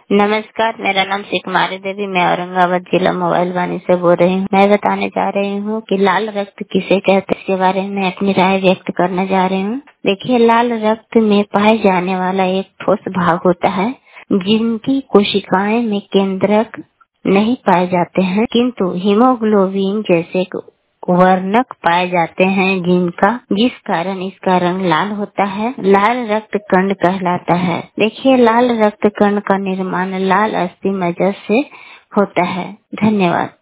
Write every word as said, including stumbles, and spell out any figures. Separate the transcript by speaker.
Speaker 1: नमस्कार, मेरा नाम श्री कुमारी देवी, मैं औरंगाबाद जिला मोबाइल वानी से बोल रही हूँ। मैं बताने जा रही हूँ कि लाल रक्त किसे कहते हैं, इसके बारे में अपनी राय व्यक्त करने जा रही हूँ। देखिए, लाल रक्त में पाए जाने वाला एक ठोस भाग होता है जिनकी कोशिकाएं में केंद्रक नहीं पाए जाते हैं, किंतु हीमोग्लोबिन जैसे वर्णक पाए जाते हैं जिनका जिस कारण इसका रंग लाल होता है, लाल रक्त कण कहलाता है। देखिए, लाल रक्त कण का निर्माण लाल अस्थि मज्जा से होता है। धन्यवाद।